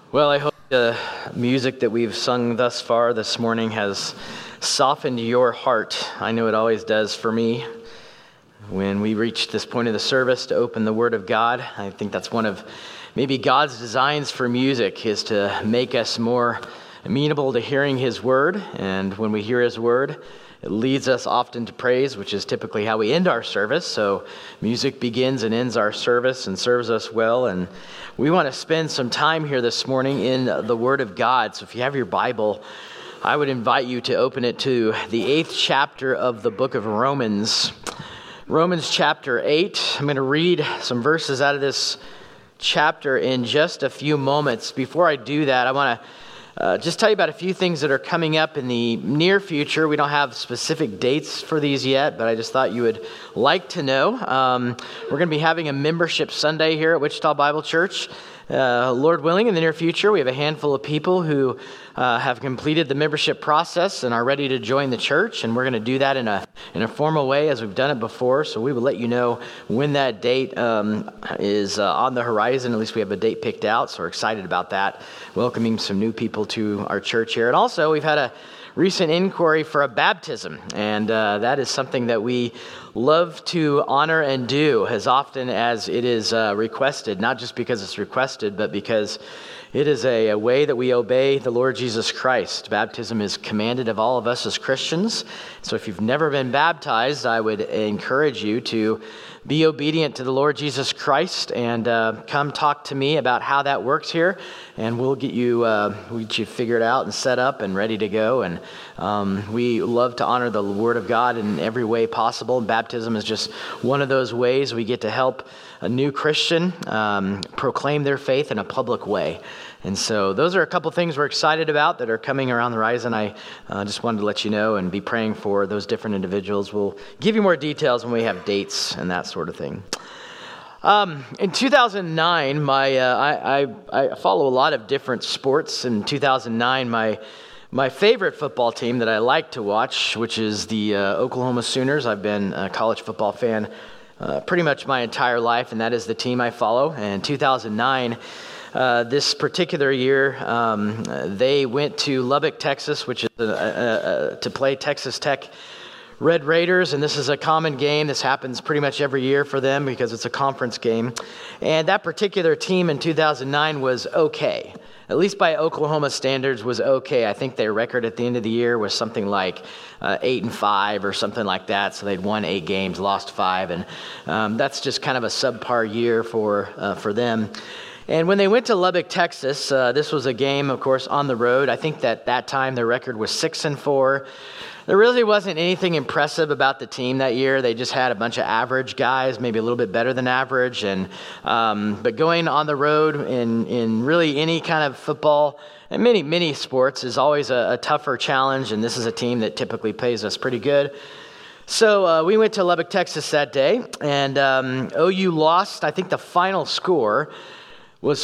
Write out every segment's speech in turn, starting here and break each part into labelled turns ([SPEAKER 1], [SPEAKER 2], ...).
[SPEAKER 1] Well, I hope the music that we've sung thus far this morning has softened your heart. I know it always does for me. When we reach this point of the service to open the Word of God, I think that's one of maybe God's designs for music, is to make us more amenable to hearing His Word. And when we hear His Word, it leads us often to praise, which is typically how we end our service. So music begins and ends our service and serves us well. And we want to spend some time here this morning in the Word of God. So if you have your Bible, I would invite you to open it to the 8th chapter of the book of Romans. Romans chapter 8. I'm going to read some verses out of this chapter in just a few moments. Before I do that, I want to just tell you about a few things that are coming up in the near future. We don't have specific dates for these yet, but I just thought you would like to know. We're going to be having a membership Sunday here at Wichita Bible Church. Lord willing, in the near future, we have a handful of people who have completed the membership process and are ready to join the church, and we're going to do that in a formal way as we've done it before. So we will let you know when that date is on the horizon. At least we have a date picked out, so we're excited about that, welcoming some new people to our church here. And also, we've had a recent inquiry for a baptism, and that is something that we love to honor and do as often as it is requested, not just because it's requested, but because it is a way that we obey the Lord Jesus Christ. Baptism is commanded of all of us as Christians. So if you've never been baptized, I would encourage you to be obedient to the Lord Jesus Christ and come talk to me about how that works here, and we'll get you figured out and set up and ready to go. And we love to honor the Word of God in every way possible. And baptism is just one of those ways we get to help a new Christian proclaim their faith in a public way. And so those are a couple things we're excited about that are coming around the horizon. I just wanted to let you know and be praying for those different individuals. We'll give you more details when we have dates and that sort of thing. In 2009, I follow a lot of different sports. In 2009, my favorite football team that I like to watch, which is the Oklahoma Sooners. I've been a college football fan pretty much my entire life, and that is the team I follow. And in 2009, this particular year, they went to Lubbock, Texas, which is to play Texas Tech Red Raiders, and this is a common game. This happens pretty much every year for them because it's a conference game. And that particular team in 2009 was okay. At least by Oklahoma standards, was okay. I think their record at the end of the year was something like 8-5 or something like that. So they'd won 8 games, lost 5, and that's just kind of a subpar year for them. And when they went to Lubbock, Texas, this was a game, of course, on the road. I think that time their record was 6-4. There really wasn't anything impressive about the team that year. They just had a bunch of average guys, maybe a little bit better than average. But going on the road in really any kind of football and many sports is always a tougher challenge. And this is a team that typically pays us pretty good. So we went to Lubbock, Texas that day, and OU lost. I think the final score was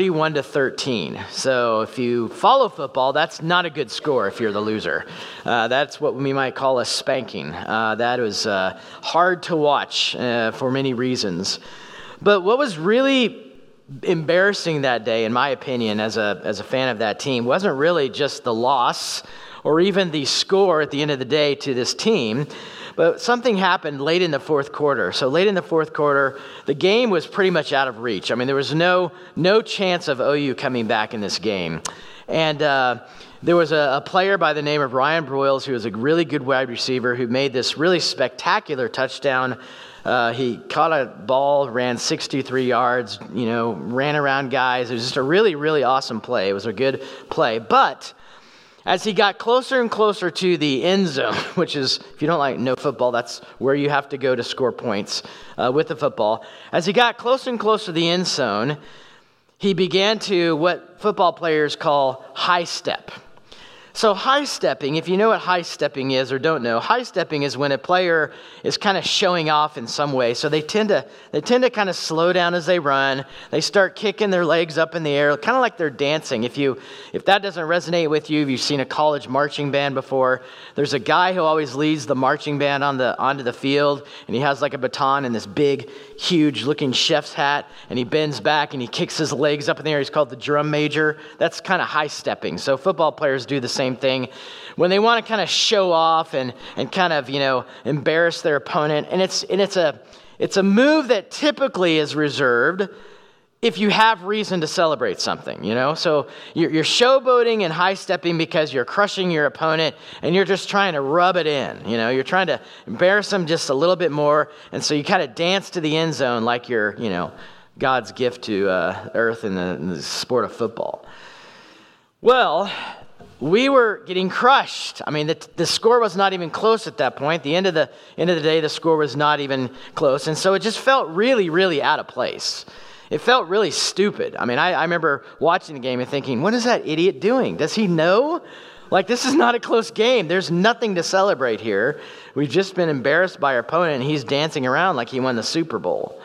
[SPEAKER 1] 41-13. So if you follow football, that's not a good score if you're the loser. That's what we might call a spanking. That was hard to watch for many reasons. But what was really embarrassing that day, in my opinion, as a fan of that team, wasn't really just the loss or even the score at the end of the day to this team. But something happened late in the fourth quarter. So late in the fourth quarter, the game was pretty much out of reach. I mean, there was no chance of OU coming back in this game. And there was a player by the name of Ryan Broyles, who was a really good wide receiver, who made this really spectacular touchdown. He caught a ball, ran 63 yards, ran around guys. It was just a really, really awesome play. It was a good play. But as he got closer and closer to the end zone, which is, if you don't know football, that's where you have to go to score points with the football. As he got closer and closer to the end zone, he began to what football players call high step. So high stepping, if you know what high stepping is or don't know, high stepping is when a player is kind of showing off in some way. So they tend to kind of slow down as they run. They start kicking their legs up in the air, kind of like they're dancing. If that doesn't resonate with you, if you've seen a college marching band before, there's a guy who always leads the marching band onto the field, and he has like a baton and this big, huge looking chef's hat, and he bends back and he kicks his legs up in the air. He's called the drum major. That's kind of high stepping. So football players do the same thing when they want to kind of show off and kind of, embarrass their opponent. And it's a move that typically is reserved if you have reason to celebrate something, So you're showboating and high stepping because you're crushing your opponent and you're just trying to rub it in, You're trying to embarrass them just a little bit more. And so you kind of dance to the end zone like you're, God's gift to earth in the sport of football. Well, we were getting crushed. I mean, the score was not even close at that point. The end of the day, the score was not even close. And so it just felt really, really out of place. It felt really stupid. I mean, I remember watching the game and thinking, what is that idiot doing? Does he know? Like, this is not a close game. There's nothing to celebrate here. We've just been embarrassed by our opponent, and he's dancing around like he won the Super Bowl.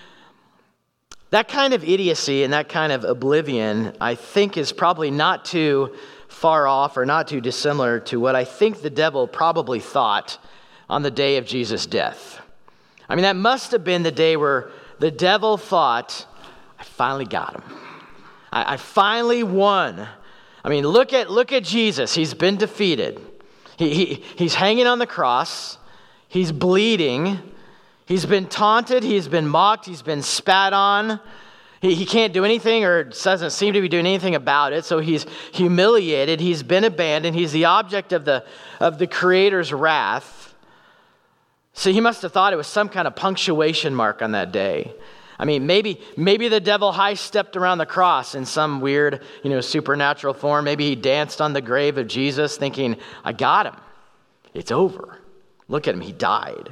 [SPEAKER 1] That kind of idiocy and that kind of oblivion, I think, is probably not too far off or not too dissimilar to what I think the devil probably thought on the day of Jesus' death. I mean, that must have been the day where the devil thought, I finally got him. I finally won. I mean, look at Jesus. He's been defeated. He's hanging on the cross. He's bleeding. He's been taunted. He's been mocked. He's been spat on. He can't do anything or doesn't seem to be doing anything about it. So he's humiliated. He's been abandoned. He's the object of the Creator's wrath. So he must have thought it was some kind of punctuation mark on that day. I mean, maybe the devil high-stepped around the cross in some weird, supernatural form. Maybe he danced on the grave of Jesus thinking, I got him. It's over. Look at him. He died.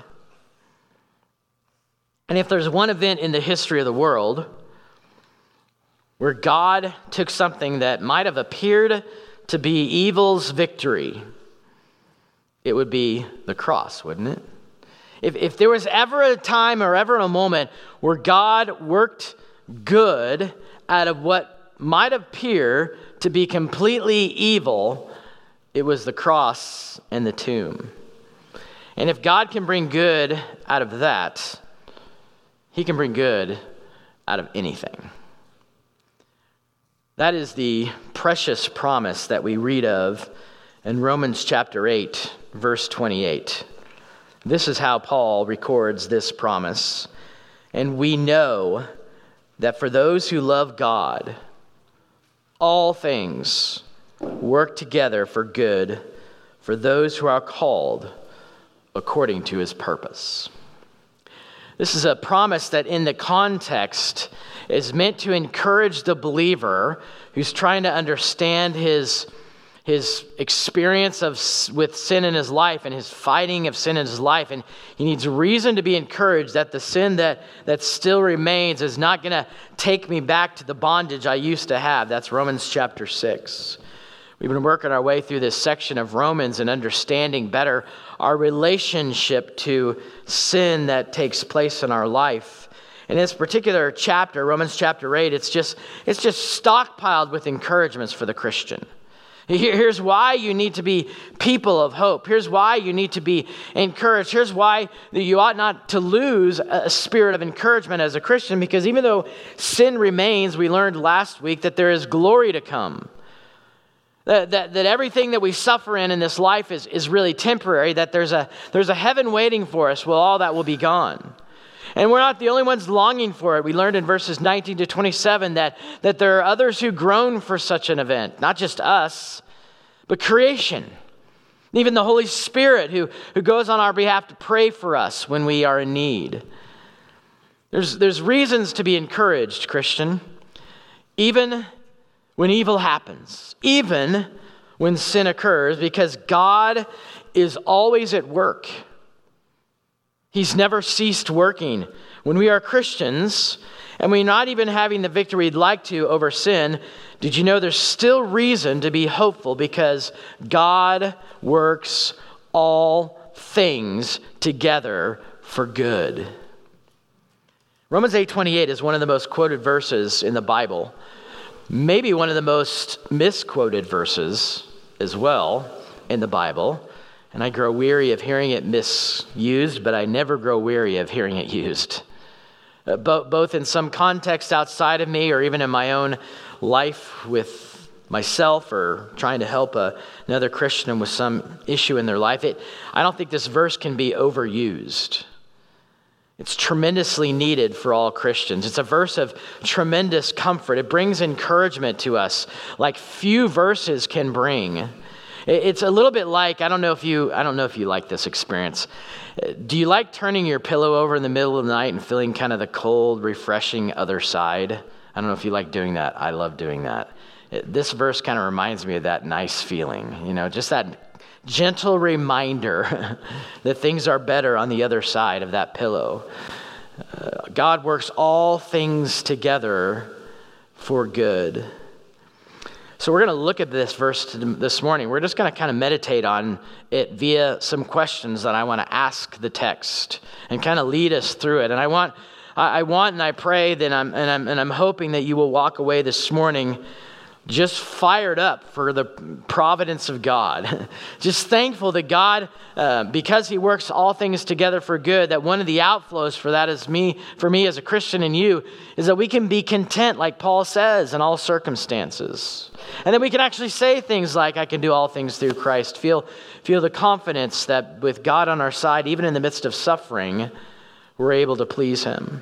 [SPEAKER 1] And if there's one event in the history of the world where God took something that might have appeared to be evil's victory, it would be the cross, wouldn't it? If there was ever a time or ever a moment where God worked good out of what might appear to be completely evil, it was the cross and the tomb. And if God can bring good out of that, He can bring good out of anything. That is the precious promise that we read of in Romans chapter 8, verse 28. This is how Paul records this promise. And we know that for those who love God, all things work together for good for those who are called according to His purpose. This is a promise that in the context is meant to encourage the believer who's trying to understand his experience with sin in his life and his fighting of sin in his life. And he needs reason to be encouraged that the sin that still remains is not going to take me back to the bondage I used to have. That's Romans chapter 6. We've been working our way through this section of Romans and understanding better our relationship to sin that takes place in our life. In this particular chapter, Romans chapter 8, it's just stockpiled with encouragements for the Christian. Here's why you need to be people of hope. Here's why you need to be encouraged. Here's why you ought not to lose a spirit of encouragement as a Christian, because even though sin remains, we learned last week that there is glory to come. That everything that we suffer in this life is really temporary, that there's a heaven waiting for us. Well, all that will be gone. And we're not the only ones longing for it. We learned in verses 19 to 27 that there are others who groan for such an event. Not just us, but creation. Even the Holy Spirit who goes on our behalf to pray for us when we are in need. There's reasons to be encouraged, Christian. Even when evil happens. Even when sin occurs. Because God is always at work. He's never ceased working. When we are Christians, and we're not even having the victory we'd like to over sin, did you know there's still reason to be hopeful because God works all things together for good. Romans 8:28 is one of the most quoted verses in the Bible, maybe one of the most misquoted verses as well in the Bible. And I grow weary of hearing it misused, but I never grow weary of hearing it used. Both in some context outside of me or even in my own life with myself or trying to help another Christian with some issue in their life. I don't think this verse can be overused. It's tremendously needed for all Christians. It's a verse of tremendous comfort. It brings encouragement to us like few verses can bring. It's a little bit like, I don't know if you like this experience. Do you like turning your pillow over in the middle of the night and feeling kind of the cold, refreshing other side? I don't know if you like doing that. I love doing that. This verse kind of reminds me of that nice feeling, just that gentle reminder that things are better on the other side of that pillow. God works all things together for good. So we're going to look at this verse this morning. We're just going to kind of meditate on it via some questions that I want to ask the text and kind of lead us through it. And I want and I pray that I'm hoping that you will walk away this morning just fired up for the providence of God. Just thankful that God, because he works all things together for good, that one of the outflows for that is for me as a Christian and you, is that we can be content, like Paul says, in all circumstances. And that we can actually say things like, I can do all things through Christ. Feel the confidence that with God on our side, even in the midst of suffering, we're able to please him.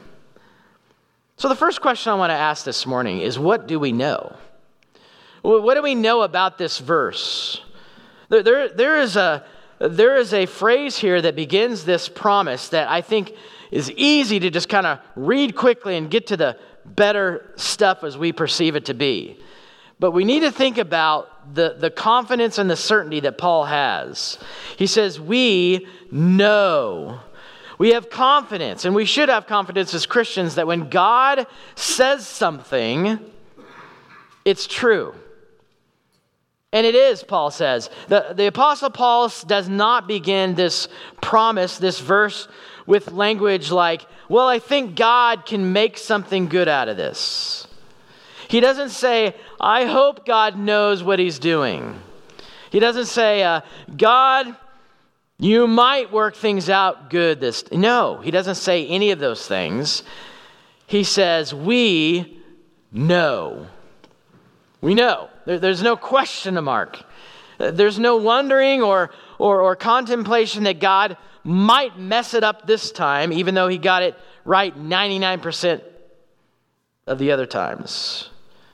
[SPEAKER 1] So the first question I want to ask this morning is, what do we know? What do we know about this verse? There is a phrase here that begins this promise that I think is easy to just kind of read quickly and get to the better stuff as we perceive it to be. But we need to think about the confidence and the certainty that Paul has. He says, we know. We have confidence, and we should have confidence as Christians that when God says something, it's true. And it is, Paul says. The Apostle Paul does not begin this promise, this verse, with language like, well, I think God can make something good out of this. He doesn't say, I hope God knows what he's doing. He doesn't say, God, you might work things out good this. No, he doesn't say any of those things. He says, we know. We know. There's no question mark. There's no wondering or contemplation that God might mess it up this time, even though he got it right 99% of the other times.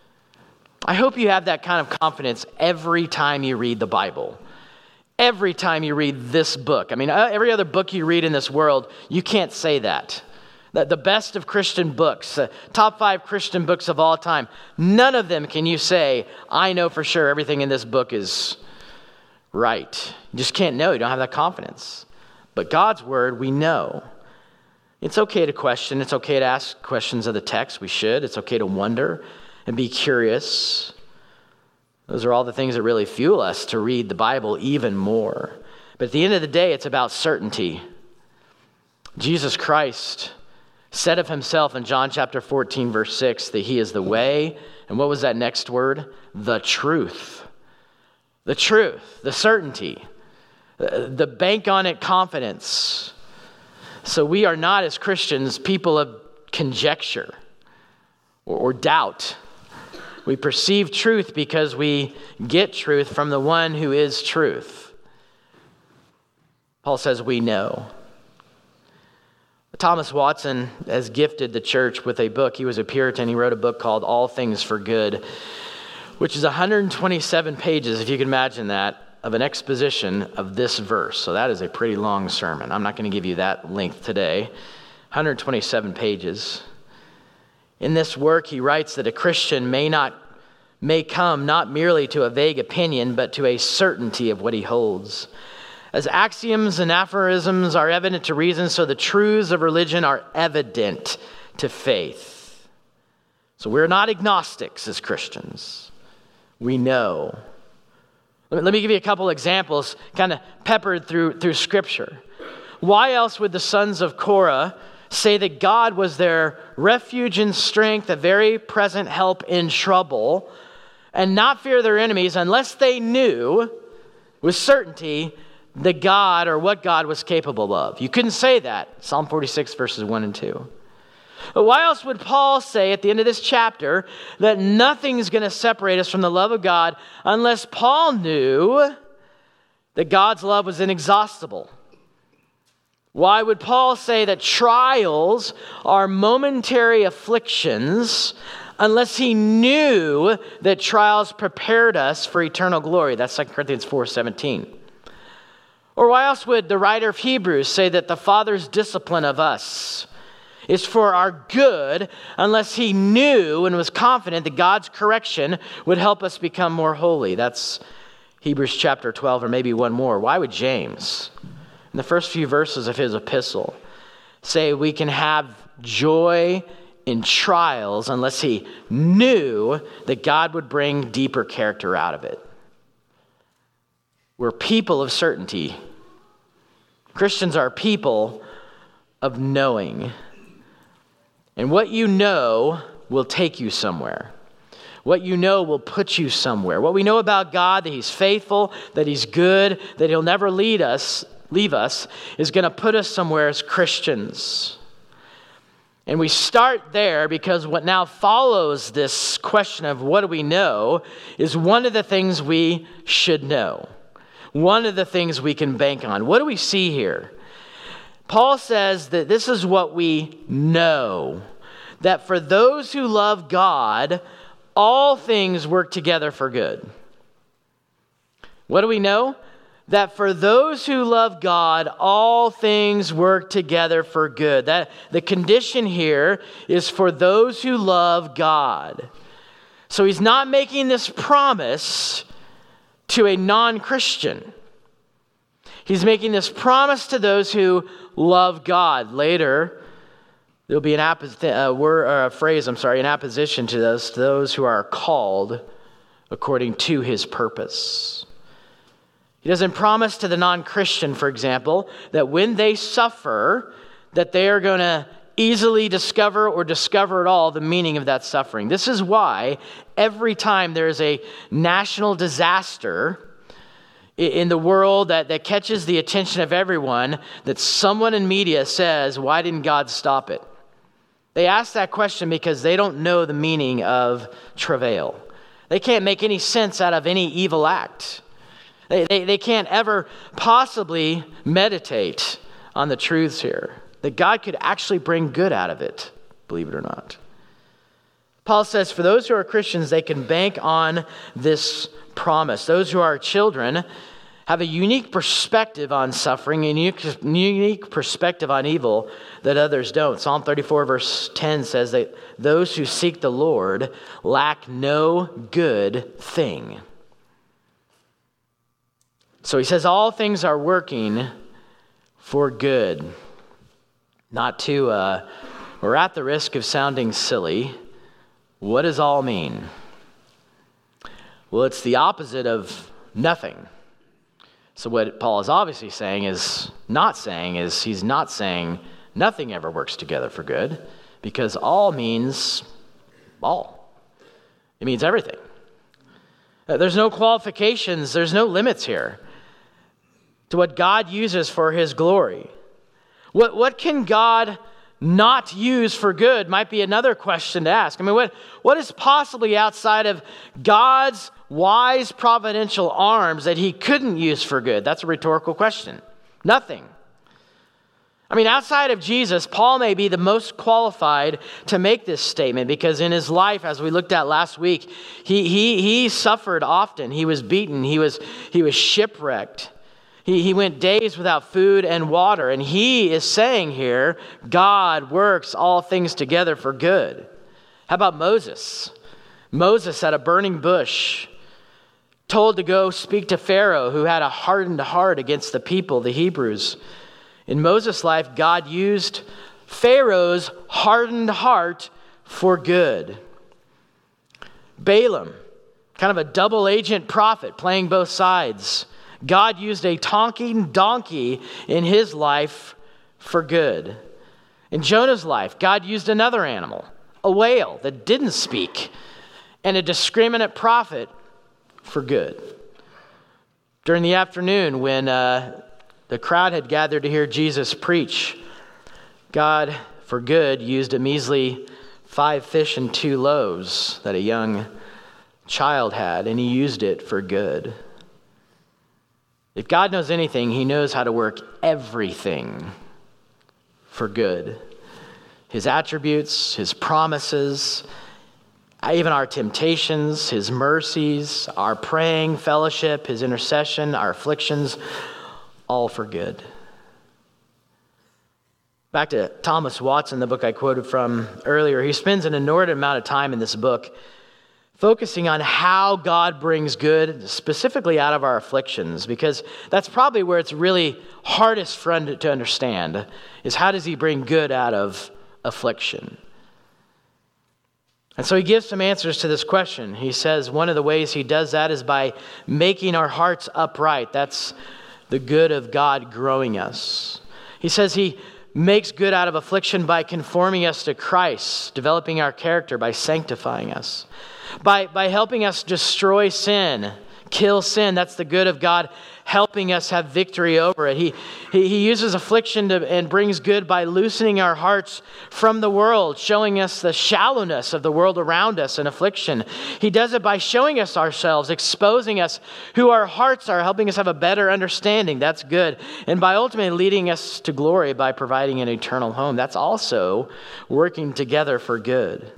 [SPEAKER 1] I hope you have that kind of confidence every time you read the Bible. Every time you read this book. I mean, every other book you read in this world, you can't say that. The best of Christian books, top 5 Christian books of all time, none of them can you say, I know for sure everything in this book is right. You just can't know. You don't have that confidence. But God's word, we know. It's okay to question. It's okay to ask questions of the text. We should. It's okay to wonder and be curious. Those are all the things that really fuel us to read the Bible even more. But at the end of the day, it's about certainty. Jesus Christ said of himself in John chapter 14, verse 6, that he is the way. And what was that next word? The truth. The truth, the certainty, the bank on it confidence. So we are not, as Christians, people of conjecture or doubt. We perceive truth because we get truth from the one who is truth. Paul says we know. Thomas Watson has gifted the church with a book. He was a Puritan. He wrote a book called All Things for Good, which is 127 pages, if you can imagine that, of an exposition of this verse. So that is a pretty long sermon. I'm not going to give you that length today. 127 pages. In this work, he writes that a Christian may come not merely to a vague opinion, but to a certainty of what he holds. As axioms and aphorisms are evident to reason, so the truths of religion are evident to faith. So we're not agnostics as Christians. We know. Let me give you a couple examples kind of peppered through Scripture. Why else would the sons of Korah say that God was their refuge and strength, a very present help in trouble, and not fear their enemies unless they knew with certainty that God or what God was capable of? You couldn't say that. Psalm 46 verses 1 and 2. But why else would Paul say at the end of this chapter that nothing's going to separate us from the love of God unless Paul knew that God's love was inexhaustible? Why would Paul say that trials are momentary afflictions unless he knew that trials prepared us for eternal glory? That's 2 Corinthians 4:17. Or why else would the writer of Hebrews say that the Father's discipline of us is for our good unless he knew and was confident that God's correction would help us become more holy? That's Hebrews chapter 12, or maybe one more. Why would James, in the first few verses of his epistle, say we can have joy in trials unless he knew that God would bring deeper character out of it? We're people of certainty. Christians are people of knowing. And what you know will take you somewhere. What you know will put you somewhere. What we know about God, that he's faithful, that he's good, that he'll never leave us, is going to put us somewhere as Christians. And we start there because what now follows this question of what do we know is one of the things we should know. One of the things we can bank on. What do we see here? Paul says that this is what we know. That for those who love God, all things work together for good. What do we know? That for those who love God, all things work together for good. That the condition here is for those who love God. So he's not making this promise to a non-Christian. He's making this promise to those who love God. Later, there'll be an apposition to those who are called according to his purpose. He doesn't promise to the non-Christian, for example, that when they suffer, that they are going to easily discover or discover at all the meaning of that suffering. This is why every time there is a national disaster in the world that catches the attention of everyone, that someone in media says, why didn't God stop it? They ask that question because they don't know the meaning of travail. They can't make any sense out of any evil act. They can't ever possibly meditate on the truths here, that God could actually bring good out of it, believe it or not. Paul says for those who are Christians, they can bank on this promise. Those who are children have a unique perspective on suffering, a unique perspective on evil that others don't. Psalm 34 verse 10 says that those who seek the Lord lack no good thing. So he says all things are working for good. Not to, we're at the risk of sounding silly. What does all mean? Well, it's the opposite of nothing. So what Paul is obviously saying is he's not saying nothing ever works together for good, because all means all. It means everything. There's no qualifications, there's no limits here to what God uses for his glory. What can God not use for good might be another question to ask. I mean, what is possibly outside of God's wise providential arms that he couldn't use for good? That's a rhetorical question. Nothing. I mean, outside of Jesus, Paul may be the most qualified to make this statement because in his life, as we looked at last week, he suffered often. He was beaten. He was shipwrecked. He went days without food and water. And he is saying here, God works all things together for good. How about Moses? Moses at a burning bush told to go speak to Pharaoh, who had a hardened heart against the people, the Hebrews. In Moses' life, God used Pharaoh's hardened heart for good. Balaam, kind of a double agent prophet playing both sides. God used a talking donkey in his life for good. In Jonah's life, God used another animal, a whale that didn't speak, and a discriminate prophet for good. During the afternoon, when the crowd had gathered to hear Jesus preach, God, for good, used a measly 5 fish and 2 loaves that a young child had, and he used it for good. If God knows anything, he knows how to work everything for good. His attributes, his promises, even our temptations, his mercies, our praying, fellowship, his intercession, our afflictions, all for good. Back to Thomas Watson, the book I quoted from earlier. He spends an inordinate amount of time in this book focusing on how God brings good, specifically out of our afflictions, because that's probably where it's really hardest for us to understand, is how does he bring good out of affliction? And so he gives some answers to this question. He says one of the ways he does that is by making our hearts upright. That's the good of God growing us. He says he makes good out of affliction by conforming us to Christ, developing our character by sanctifying us. By helping us destroy sin, kill sin. That's the good of God helping us have victory over it. He uses affliction and brings good by loosening our hearts from the world, showing us the shallowness of the world around us in affliction. He does it by showing us ourselves, exposing us who our hearts are, helping us have a better understanding. That's good. And by ultimately leading us to glory by providing an eternal home. That's also working together for good.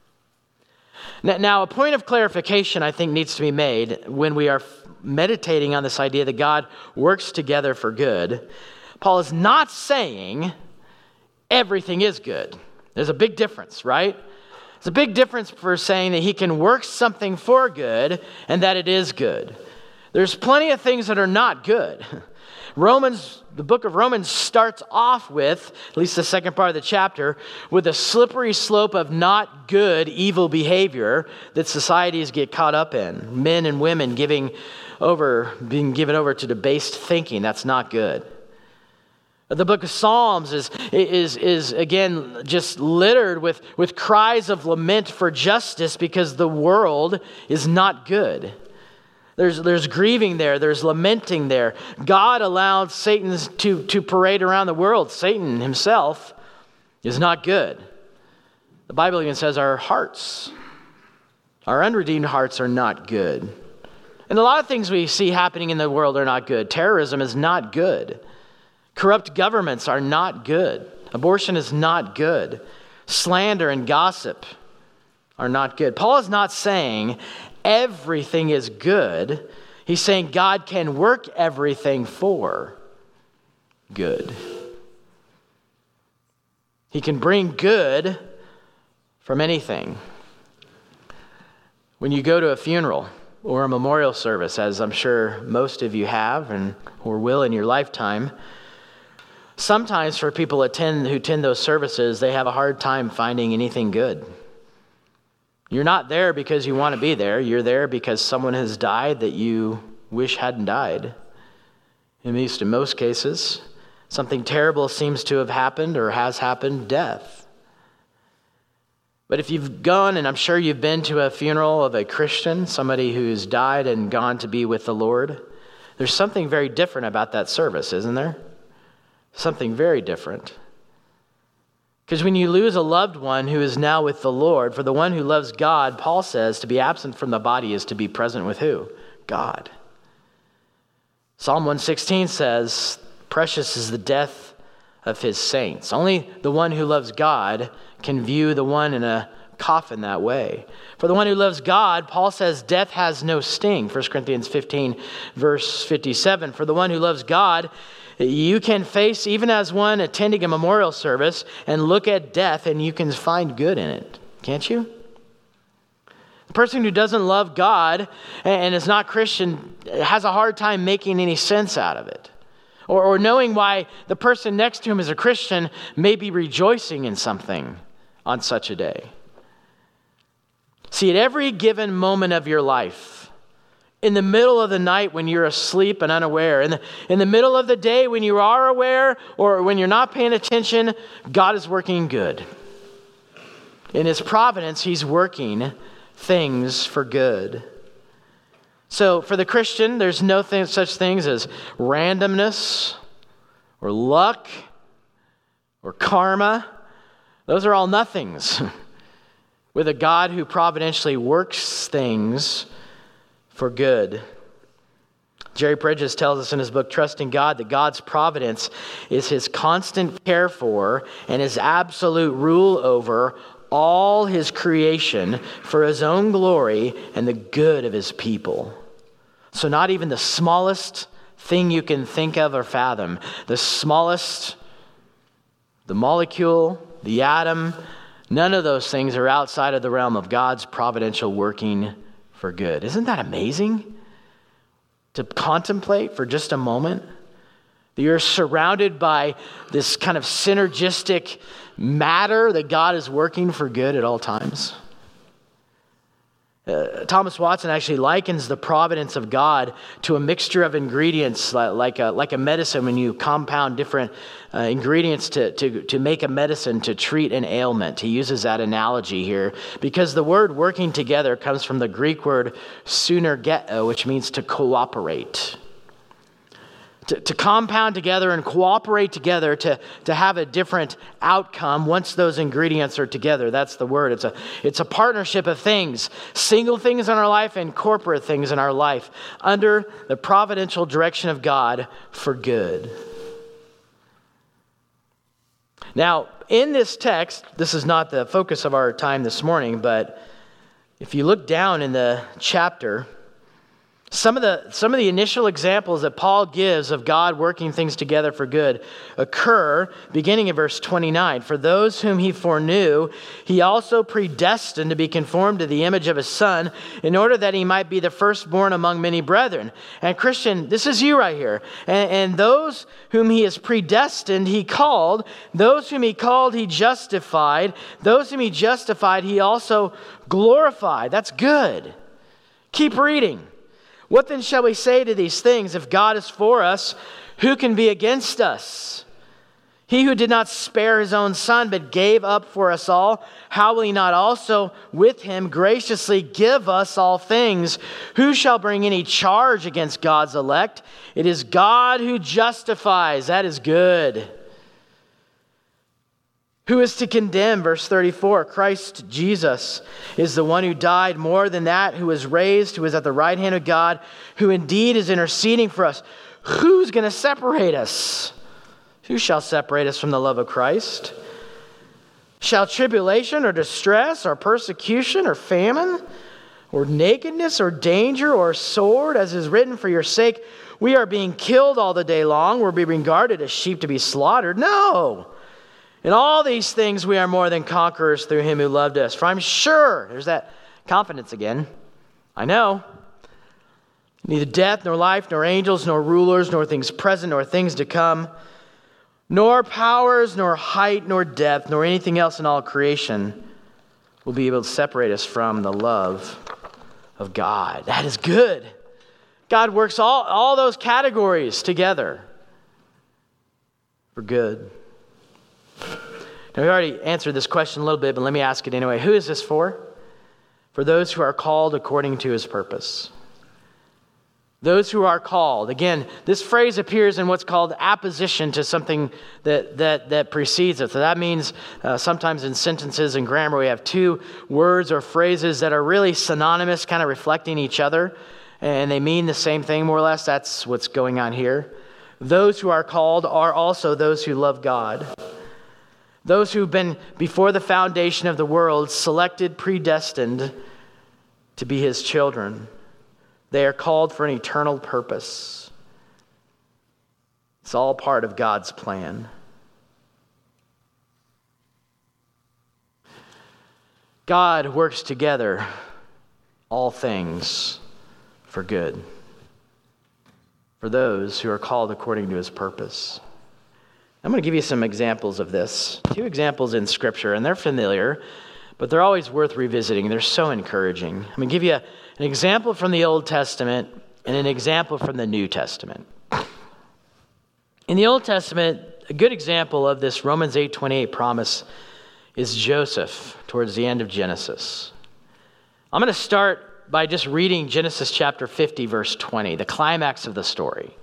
[SPEAKER 1] Now, a point of clarification I think needs to be made when we are meditating on this idea that God works together for good. Paul is not saying everything is good. There's a big difference, right? It's a big difference for saying that he can work something for good and that it is good. There's plenty of things that are not good. The book of Romans starts off with, at least the second part of the chapter, with a slippery slope of not good, evil behavior that societies get caught up in. Men and women being given over to debased thinking. That's not good. The book of Psalms is again just littered with cries of lament for justice because the world is not good. There's grieving there. There's lamenting there. God allowed Satan to parade around the world. Satan himself is not good. The Bible even says our hearts, our unredeemed hearts are not good. And a lot of things we see happening in the world are not good. Terrorism is not good. Corrupt governments are not good. Abortion is not good. Slander and gossip are not good. Paul is not saying everything is good. He's saying God can work everything for good. He can bring good from anything. When you go to a funeral or a memorial service, as I'm sure most of you have or will in your lifetime, sometimes for people who attend those services, they have a hard time finding anything good. You're not there because you want to be there. You're there because someone has died that you wish hadn't died. At least in most cases, something terrible seems to have happened or has happened, death. But if you've gone, and I'm sure you've been to a funeral of a Christian, somebody who's died and gone to be with the Lord, there's something very different about that service, isn't there? Something very different. Because when you lose a loved one who is now with the Lord, for the one who loves God, Paul says to be absent from the body is to be present with who? God. Psalm 116 says, precious is the death of his saints. Only the one who loves God can view the one in a coffin that way. For the one who loves God, Paul says death has no sting. 1 Corinthians 15, verse 57. For the one who loves God, you can face, even as one attending a memorial service, and look at death and you can find good in it. Can't you? person who doesn't love God and is not Christian has a hard time making any sense out of it. Or knowing why the person next to him is a Christian may be rejoicing in something on such a day. See, at every given moment of your life, in the middle of the night when you're asleep and unaware, in the middle of the day when you are aware or when you're not paying attention, God is working good. In His providence, He's working things for good. So for the Christian, there's no such things as randomness or luck or karma. Those are all nothings with a God who providentially works things for good. Jerry Bridges tells us in his book, Trusting God, that God's providence is His constant care for and His absolute rule over all His creation for His own glory and the good of His people. So not even the smallest thing you can think of or fathom, the smallest, the molecule, the atom, none of those things are outside of the realm of God's providential working for good. Isn't that amazing to contemplate for just a moment? That you're surrounded by this kind of synergistic matter that God is working for good at all times. Thomas Watson actually likens the providence of God to a mixture of ingredients like a medicine when you compound different ingredients to make a medicine to treat an ailment. He uses that analogy here because the word working together comes from the Greek word synergeto, which means to cooperate. To compound together and cooperate together to have a different outcome once those ingredients are together. That's the word. It's a partnership of things, single things in our life and corporate things in our life, under the providential direction of God for good. Now, in this text, this is not the focus of our time this morning, but if you look down in the chapter, some of the initial examples that Paul gives of God working things together for good occur beginning in verse 29. For those whom He foreknew, He also predestined to be conformed to the image of His Son, in order that He might be the firstborn among many brethren. And Christian, this is you right here. And those whom He has predestined, He called. Those whom He called, He justified. Those whom He justified, He also glorified. That's good. Keep reading. What then shall we say to these things? If God is for us, who can be against us? He who did not spare His own Son, but gave up for us all, how will He not also with Him graciously give us all things? Who shall bring any charge against God's elect? It is God who justifies. That is good. Who is to condemn? Verse 34, Christ Jesus is the one who died, more than that, who was raised, who is at the right hand of God, who indeed is interceding for us. Who's going to separate us? Who shall separate us from the love of Christ? Shall tribulation or distress or persecution or famine or nakedness or danger or sword, as is written, for your sake we are being killed all the day long, we're being regarded as sheep to be slaughtered? No! In all these things we are more than conquerors through Him who loved us. For I'm sure, there's that confidence again, I know, neither death nor life nor angels nor rulers nor things present nor things to come, nor powers nor height nor depth nor anything else in all creation will be able to separate us from the love of God. That is good. God works all those categories together for good. Now, we already answered this question a little bit, but let me ask it anyway. Who is this for? For those who are called according to His purpose. Those who are called. Again, this phrase appears in what's called apposition to something that precedes it. So that means sometimes in sentences and grammar we have two words or phrases that are really synonymous, kind of reflecting each other, and they mean the same thing more or less. That's what's going on here. Those who are called are also those who love God. Those who've been, before the foundation of the world, selected, predestined to be His children. They are called for an eternal purpose. It's all part of God's plan. God works together all things for good, for those who are called according to his purpose. I'm going to give you some examples of this. 2 examples in Scripture, and they're familiar, but they're always worth revisiting. They're so encouraging. I'm going to give you an example from the Old Testament and an example from the New Testament. In the Old Testament, a good example of this Romans 8:28 promise is Joseph towards the end of Genesis. I'm going to start by just reading Genesis chapter 50, verse 20, the climax of the story.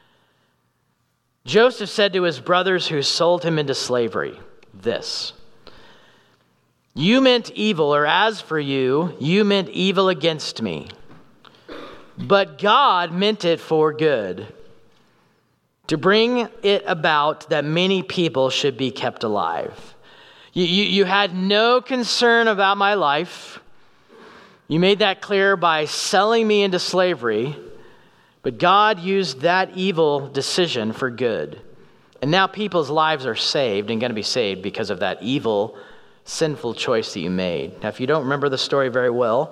[SPEAKER 1] Joseph said to his brothers who sold him into slavery, this: "You meant evil, or as for you, you meant evil against me. But God meant it for good, to bring it about that many people should be kept alive. You had no concern about my life. You made that clear by selling me into slavery. But God used that evil decision for good. And now people's lives are saved and going to be saved because of that evil, sinful choice that you made." Now, if you don't remember the story very well,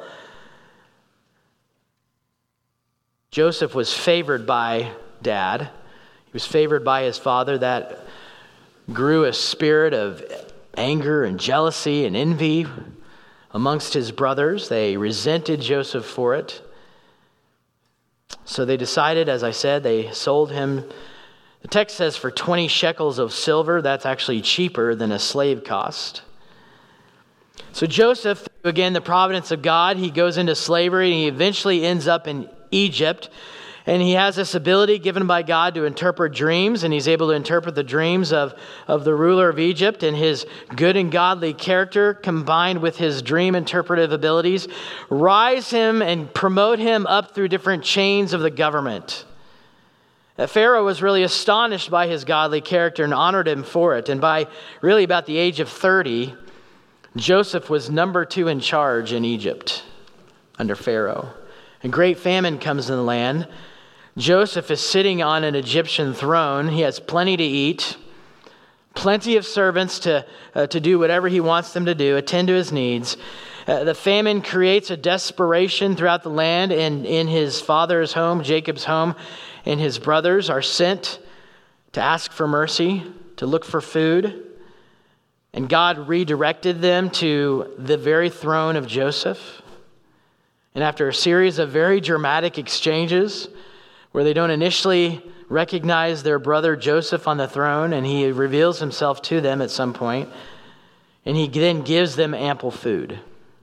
[SPEAKER 1] Joseph was favored by Dad. He was favored by his father. That grew a spirit of anger and jealousy and envy amongst his brothers. They resented Joseph for it. So they decided, as I said, they sold him. The text says for 20 shekels of silver. That's actually cheaper than a slave cost. So Joseph, again, the providence of God, he goes into slavery and he eventually ends up in Egypt. And he has this ability given by God to interpret dreams, and he's able to interpret the dreams of the ruler of Egypt, and his good and godly character combined with his dream interpretive abilities rise him and promote him up through different chains of the government. Pharaoh was really astonished by his godly character and honored him for it. And by really about the age of 30, Joseph was number 2 in charge in Egypt under Pharaoh. A great famine comes in the land. Joseph is sitting on an Egyptian throne. He has plenty to eat, plenty of servants to do whatever he wants them to do, attend to his needs. The famine creates a desperation throughout the land, and in his father's home, Jacob's home, and his brothers are sent to ask for mercy, to look for food. And God redirected them to the very throne of Joseph. And after a series of very dramatic exchanges, where they don't initially recognize their brother Joseph on the throne, and he reveals himself to them at some point, and he then gives them ample food.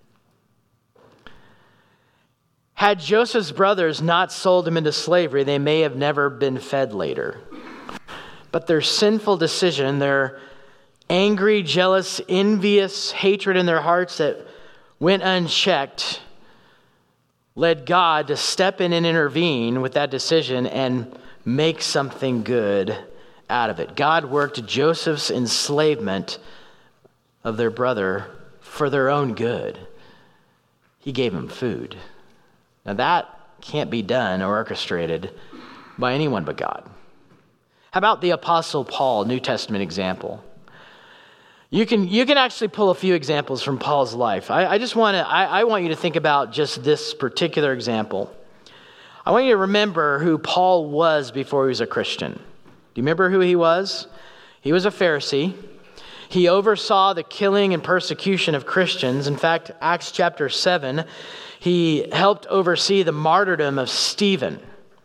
[SPEAKER 1] Had Joseph's brothers not sold him into slavery, they may have never been fed later. But their sinful decision, their angry, jealous, envious hatred in their hearts that went unchecked, led God to step in and intervene with that decision and make something good out of it. God worked Joseph's enslavement of their brother for their own good. He gave him food. Now that can't be done or orchestrated by anyone but God. How about the Apostle Paul, New Testament example? You can actually pull a few examples from Paul's life. I want you to think about just this particular example. I want you to remember who Paul was before he was a Christian. Do you remember who he was? He was a Pharisee. He oversaw the killing and persecution of Christians. In fact, Acts chapter 7, he helped oversee the martyrdom of Stephen.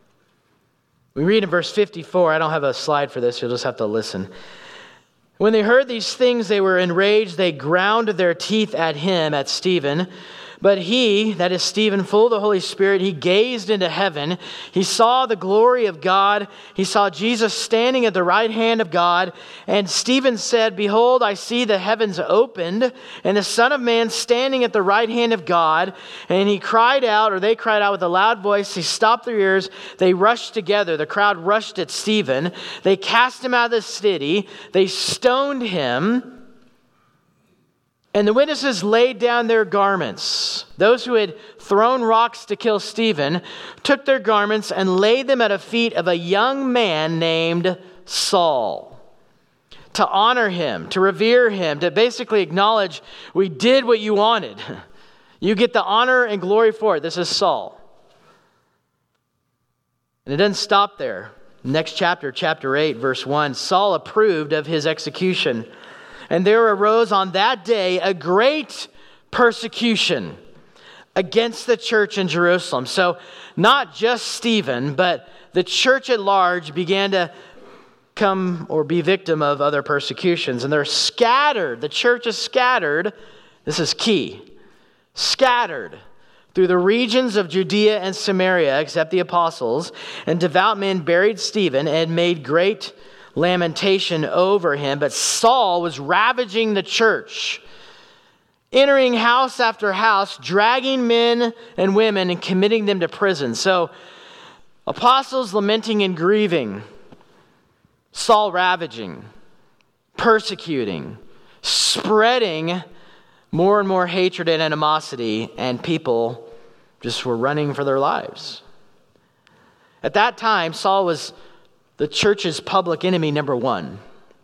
[SPEAKER 1] We read in verse 54. I don't have a slide for this. You'll just have to listen. When they heard these things, they were enraged. They ground their teeth at him, at Stephen. But he, that is Stephen, full of the Holy Spirit, he gazed into heaven. He saw the glory of God. He saw Jesus standing at the right hand of God. And Stephen said, "Behold, I see the heavens opened, and the Son of Man standing at the right hand of God." And he cried out, or they cried out with a loud voice. He stopped their ears. They rushed together. The crowd rushed at Stephen. They cast him out of the city. They stoned him. And the witnesses laid down their garments. Those who had thrown rocks to kill Stephen took their garments and laid them at the feet of a young man named Saul, to honor him, to revere him, to basically acknowledge, we did what you wanted. You get the honor and glory for it. This is Saul. And it doesn't stop there. Next chapter, chapter 8, verse 1, Saul approved of his execution. And there arose on that day a great persecution against the church in Jerusalem. So not just Stephen, but the church at large began to come or be victim of other persecutions. And they're scattered. The church is scattered. This is key. Scattered through the regions of Judea and Samaria, except the apostles. And devout men buried Stephen and made great lamentation over him. But Saul was ravaging the church, entering house after house, dragging men and women and committing them to prison. So apostles lamenting and grieving, Saul ravaging, persecuting, spreading more and more hatred and animosity, and people just were running for their lives. At that time, Saul was the church's public enemy number one.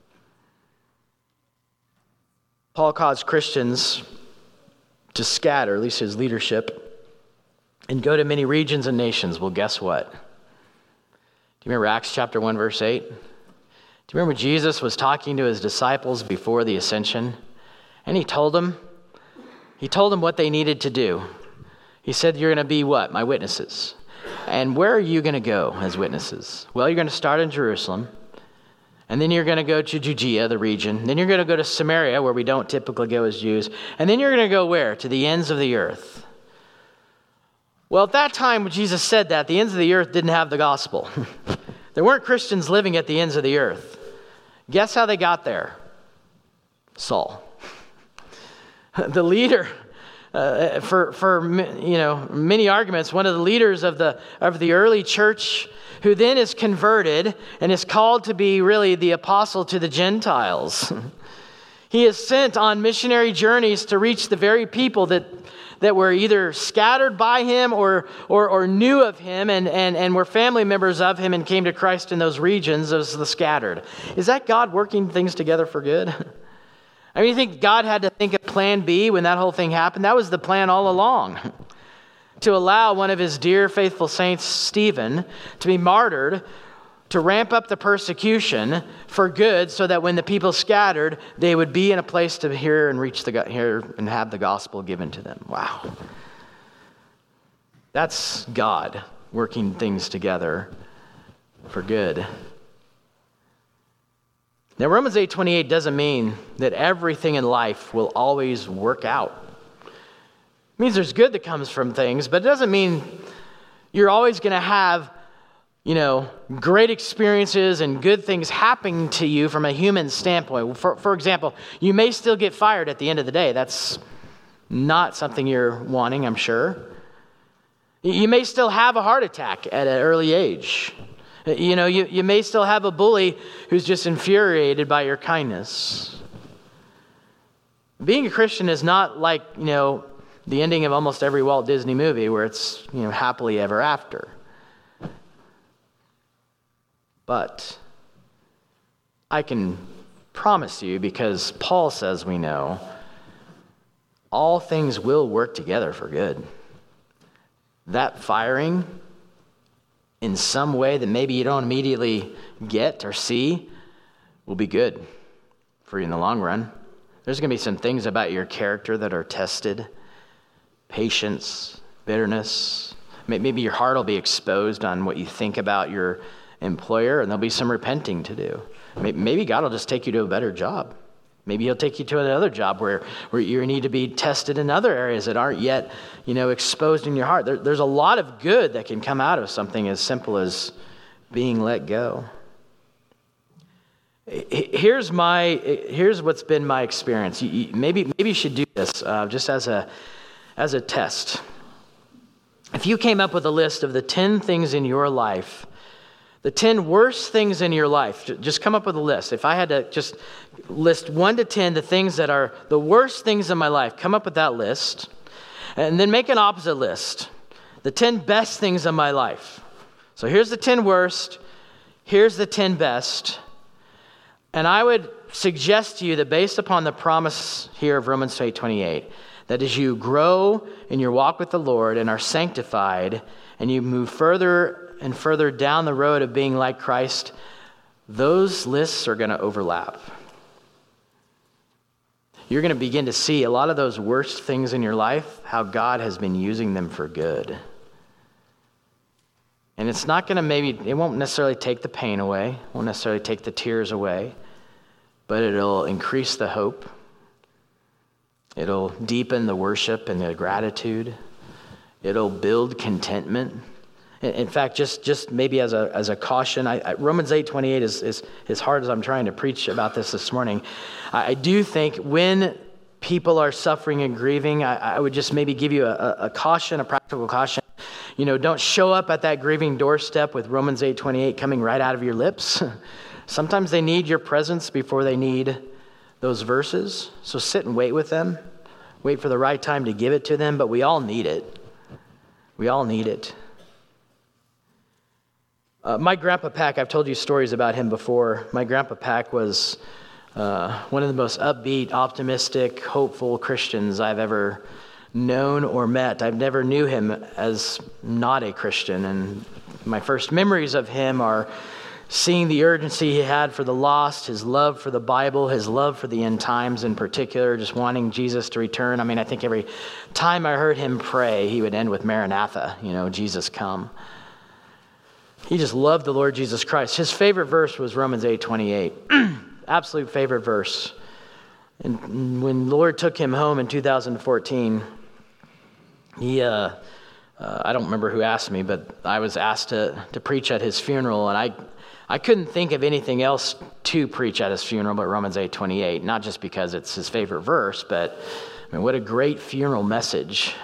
[SPEAKER 1] Paul caused Christians to scatter, at least his leadership, and go to many regions and nations. Well, guess what? Do you remember Acts chapter 1, verse 8? Do you remember Jesus was talking to his disciples before the ascension? And he told them what they needed to do. He said, you're going to be what? My witnesses. And where are you going to go as witnesses? Well, you're going to start in Jerusalem. And then you're going to go to Judea, the region. Then you're going to go to Samaria, where we don't typically go as Jews. And then you're going to go where? To the ends of the earth. Well, at that time when Jesus said that, the ends of the earth didn't have the gospel. There weren't Christians living at the ends of the earth. Guess how they got there? Saul. The leader, for many arguments, one of the leaders of the early church, who then is converted and is called to be really the apostle to the Gentiles. He is sent on missionary journeys to reach the very people that were either scattered by him or knew of him and were family members of him and came to Christ in those regions as the scattered. Is that God working things together for good? I mean, you think God had to think of plan B when that whole thing happened? That was the plan all along. To allow one of his dear faithful saints, Stephen, to be martyred, to ramp up the persecution for good, so that when the people scattered, they would be in a place to hear and have the gospel given to them. Wow. That's God working things together for good. Now, Romans 8:28 doesn't mean that everything in life will always work out. It means there's good that comes from things, but it doesn't mean you're always going to have, great experiences and good things happening to you from a human standpoint. For example, you may still get fired at the end of the day. That's not something you're wanting, I'm sure. You may still have a heart attack at an early age. You may still have a bully who's just infuriated by your kindness. Being a Christian is not like, the ending of almost every Walt Disney movie where it's, happily ever after. But I can promise you, because Paul says we know, all things will work together for good. That firing, in some way that maybe you don't immediately get or see, will be good for you in the long run. There's going to be some things about your character that are tested. Patience, bitterness. Maybe your heart will be exposed on what you think about your employer, and there'll be some repenting to do. Maybe God will just take you to a better job. Maybe he'll take you to another job where you need to be tested in other areas that aren't yet, exposed in your heart. There's a lot of good that can come out of something as simple as being let go. Here's what's been my experience. Maybe you should do this just as a test. If you came up with a list of the 10 things in your life, the 10 worst things in your life, just come up with a list. If I had to just list 1 to 10, the things that are the worst things in my life, come up with that list. And then make an opposite list. The 10 best things in my life. So here's the 10 worst. Here's the 10 best. And I would suggest to you that based upon the promise here of Romans 8:28, That as you grow in your walk with the Lord and are sanctified, and you move further and further down the road of being like Christ, those lists are going to overlap. You're going to begin to see a lot of those worst things in your life, how God has been using them for good. And it's not going to it won't necessarily take the pain away, won't necessarily take the tears away, but it'll increase the hope. It'll deepen the worship and the gratitude. It'll build contentment. In fact, just maybe as a caution, Romans 8:28 is as hard as I'm trying to preach about this morning. I do think when people are suffering and grieving, I would just maybe give you a caution, a practical caution. Don't show up at that grieving doorstep with Romans 8:28 coming right out of your lips. Sometimes they need your presence before they need those verses. So sit and wait with them. Wait for the right time to give it to them, but we all need it. We all need it. My Grandpa Pack, I've told you stories about him before. My Grandpa Pack was one of the most upbeat, optimistic, hopeful Christians I've ever known or met. I've never knew him as not a Christian. And my first memories of him are seeing the urgency he had for the lost, his love for the Bible, his love for the end times in particular, just wanting Jesus to return. I think every time I heard him pray, he would end with Maranatha, Jesus come. He just loved the Lord Jesus Christ. His favorite verse was Romans 8:28. Absolute favorite verse. And when the Lord took him home in 2014, I don't remember who asked me, but I was asked to preach at his funeral, and I couldn't think of anything else to preach at his funeral but Romans 8:28, not just because it's his favorite verse, but what a great funeral message.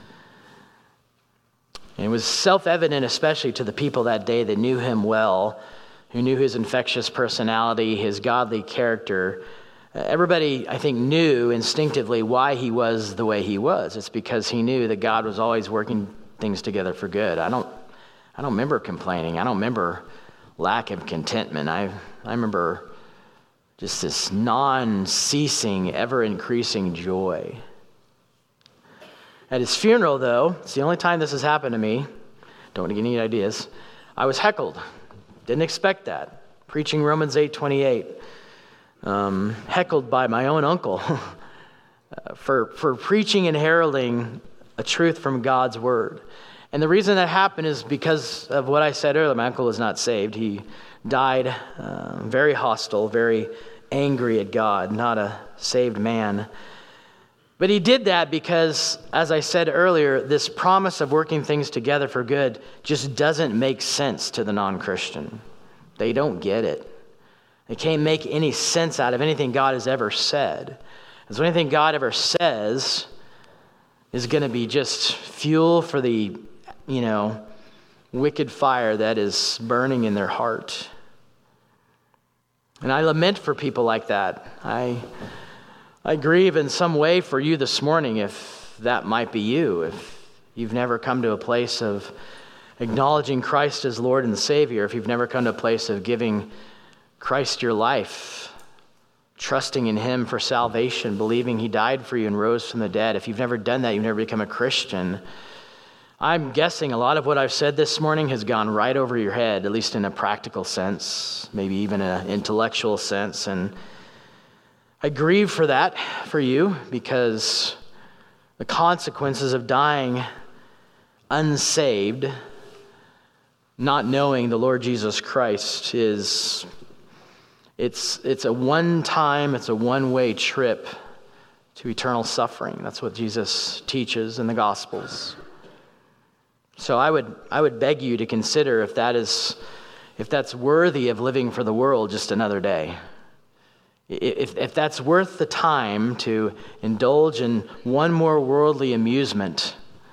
[SPEAKER 1] And it was self-evident, especially to the people that day that knew him well, who knew his infectious personality, his godly character. Everybody, I think, knew instinctively why he was the way he was. It's because he knew that God was always working things together for good. I don't remember complaining. I don't remember lack of contentment. I remember just this non-ceasing, ever-increasing joy. At his funeral, though, it's the only time this has happened to me. Don't want to get any ideas. I was heckled. Didn't expect that. Preaching Romans 8:28. Heckled by my own uncle for preaching and heralding a truth from God's word. And the reason that happened is because of what I said earlier. My uncle was not saved. He died very hostile, very angry at God, not a saved man. But he did that because, as I said earlier, this promise of working things together for good just doesn't make sense to the non-Christian. They don't get it. They can't make any sense out of anything God has ever said. And so anything God ever says is going to be just fuel for the, wicked fire that is burning in their heart. And I lament for people like that. I grieve in some way for you this morning if that might be you, if you've never come to a place of acknowledging Christ as Lord and Savior, if you've never come to a place of giving Christ your life, trusting in him for salvation, believing he died for you and rose from the dead. If you've never done that, you've never become a Christian. I'm guessing a lot of what I've said this morning has gone right over your head, at least in a practical sense, maybe even an intellectual sense. And I grieve for that, for you, because the consequences of dying unsaved, not knowing the Lord Jesus Christ, it's a one-time, it's a one-way trip to eternal suffering. That's what Jesus teaches in the Gospels. So I would beg you to consider if that's worthy of living for the world just another day. If that's worth the time to indulge in one more worldly amusement,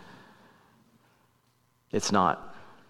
[SPEAKER 1] it's not.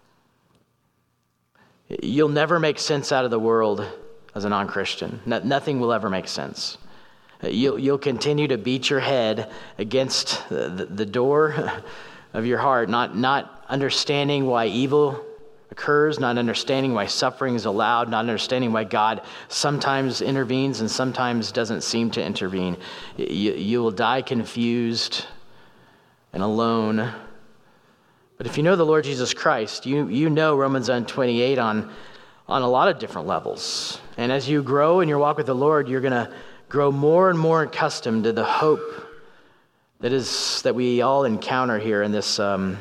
[SPEAKER 1] You'll never make sense out of the world as a non-Christian. Nothing will ever make sense. You'll continue to beat your head against the door of your heart, not understanding why evil occurs, not understanding why suffering is allowed, not understanding why God sometimes intervenes and sometimes doesn't seem to intervene. You will die confused and alone. But if you know the Lord Jesus Christ, you know Romans 28 on a lot of different levels. And as you grow in your walk with the Lord, you're going to grow more and more accustomed to the hope that we all encounter here in this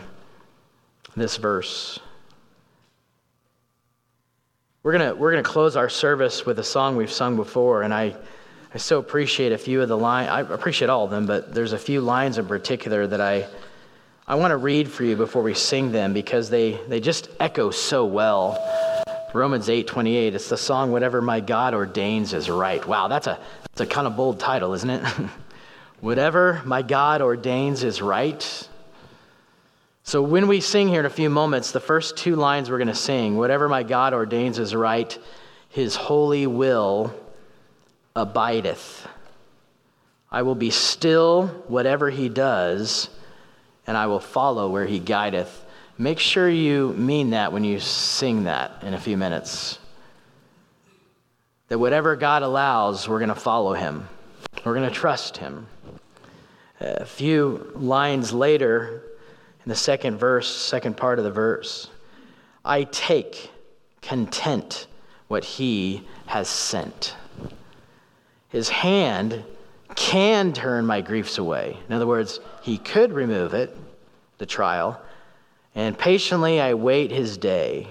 [SPEAKER 1] verse. We're gonna close our service with a song we've sung before, and I so appreciate a few of the lines. I appreciate all of them, but there's a few lines in particular that I want to read for you before we sing them because they just echo so well. Romans 8:28. It's the song "Whatever My God Ordains Is Right." Wow, that's a kind of bold title, isn't it? Whatever my God ordains is right. So when we sing here in a few moments, the first two lines we're going to sing, whatever my God ordains is right, his holy will abideth. I will be still whatever he does, and I will follow where he guideth. Make sure you mean that when you sing that in a few minutes. That whatever God allows, we're going to follow him. We're going to trust him. A few lines later, in the second part of the verse, I take content what he has sent. His hand can turn my griefs away. In other words, he could remove it, the trial, and patiently I wait his day.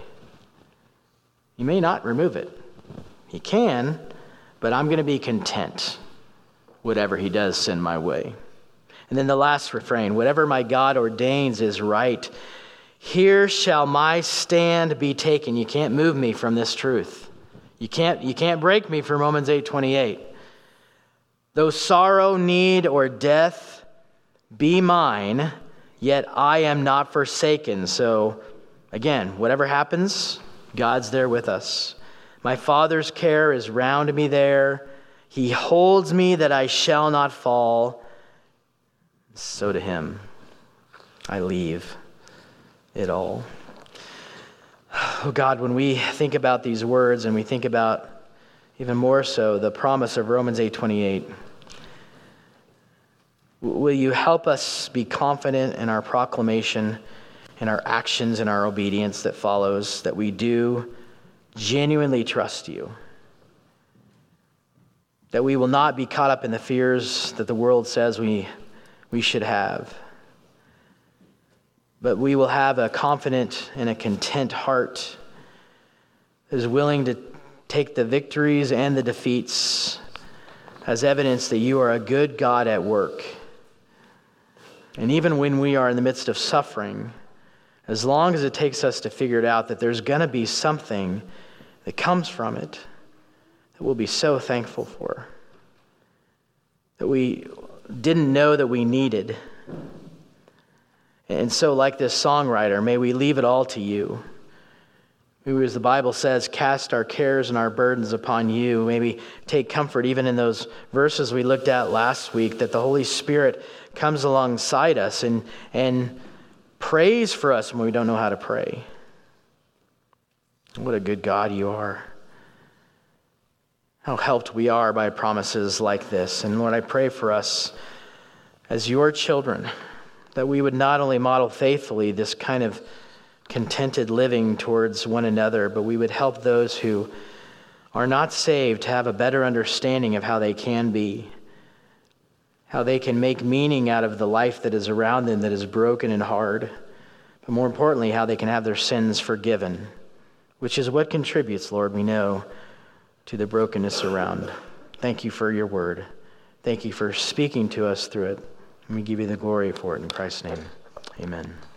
[SPEAKER 1] He may not remove it. He can, but I'm going to be content, whatever he does send my way. And then the last refrain, whatever my God ordains is right. Here shall my stand be taken. You can't move me from this truth. You can't break me from Romans 8:28. Though sorrow, need, or death be mine, yet I am not forsaken. So again, whatever happens, God's there with us. My Father's care is round me there. He holds me that I shall not fall. So to him I leave it all. Oh God, when we think about these words and we think about even more so the promise of Romans 8:28, will you help us be confident in our proclamation, in our actions, in our obedience that follows, that we do genuinely trust you, that we will not be caught up in the fears that the world says we should have, but we will have a confident and a content heart that is willing to take the victories and the defeats as evidence that you are a good God at work. And even when we are in the midst of suffering, as long as it takes us to figure it out that there's going to be something that comes from it that we'll be so thankful for, that we didn't know that we needed. And so like this songwriter, may we leave it all to you. Maybe as the Bible says, cast our cares and our burdens upon you. Maybe take comfort even in those verses we looked at last week, that the Holy Spirit comes alongside us and prays for us when we don't know how to pray. What a good God you are. How helped we are by promises like this. And Lord, I pray for us as your children, that we would not only model faithfully this kind of contented living towards one another, but we would help those who are not saved to have a better understanding of how they can be, how they can make meaning out of the life that is around them that is broken and hard, but more importantly, how they can have their sins forgiven, which is what contributes, Lord, we know, to the brokenness around. Thank you for your word. Thank you for speaking to us through it. And we give you the glory for it in Christ's name. Amen.